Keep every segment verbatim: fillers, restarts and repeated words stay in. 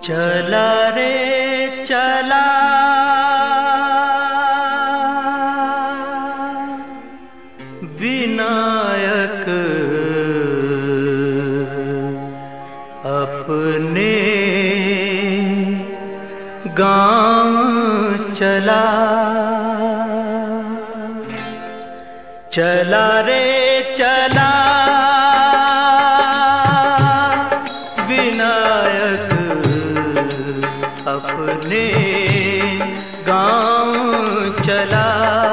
चला रे चला विनायक अपने गांव चला। चला रे चला विनायक अपने गांव चला।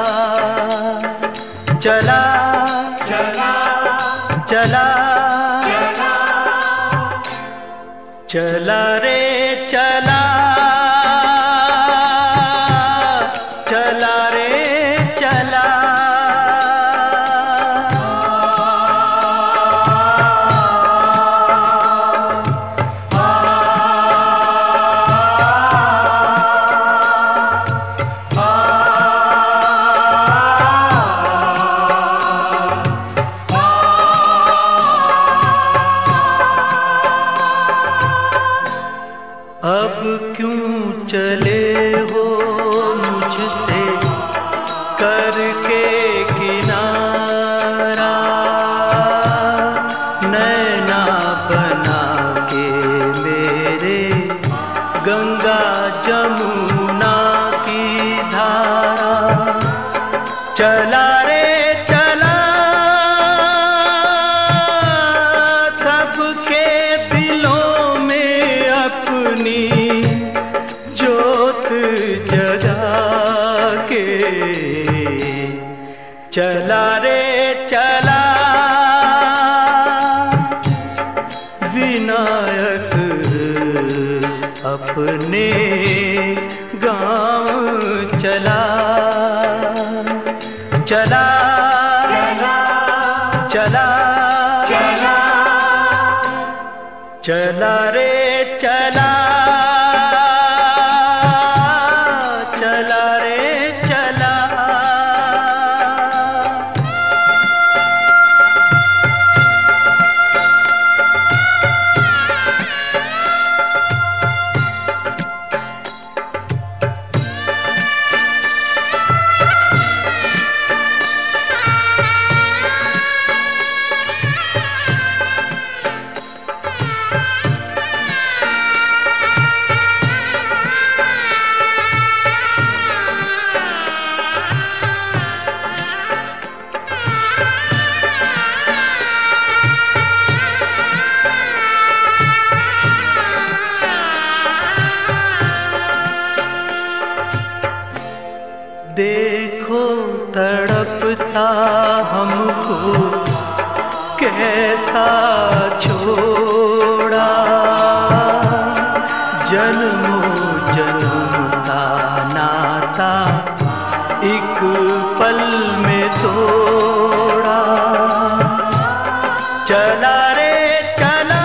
चला चला चला चला चला रे चला चला रे चला। अब क्यों चले हो मुझसे करके किनारा, नैना बना के मेरे गंगा जमुना की धारा। चला रे चला सबके दिलों में अपनी ज्योत जगा के। चला रे चला विनायक अपने गांव चला। चला चला चला चला चला रे चला चला रे चला। देखो तड़पता हमको कैसा छोड़ा, जन्मों जन्म का नाता एक पल में तोड़ा। चला रे चला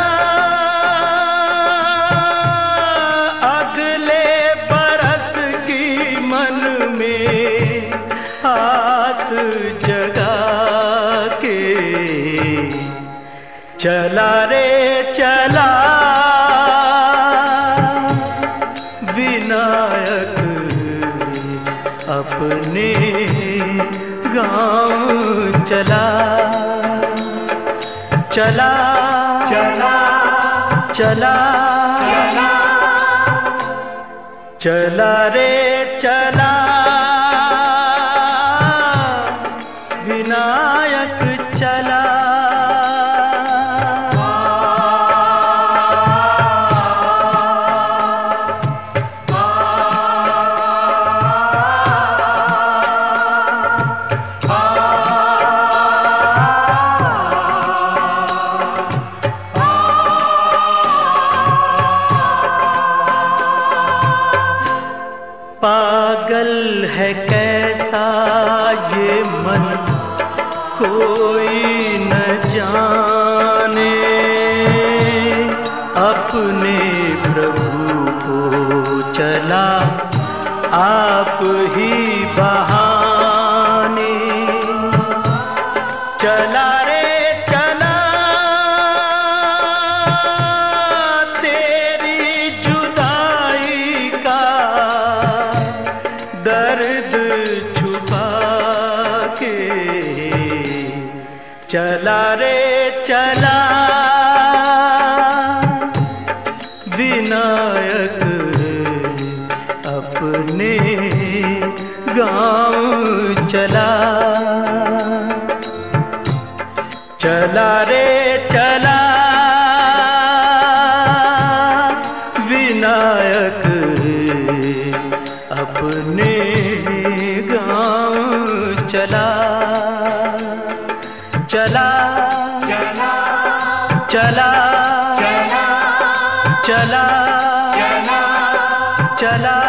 अगले बरस की मन में आस जगा के। चला रे चला विनायक अपने गांव चला। चला चला चला चला चला रे चला विनायक चला। पागल है कैसा ये मन कोई न जाने, अपने प्रभु को चला आप ही बहाने। चला रे चला तेरी जुदा चला रे चला विनायक अपने गांव चला। चला रे चला विनायक अपने गांव चला। चला चला चला चला चला चला चला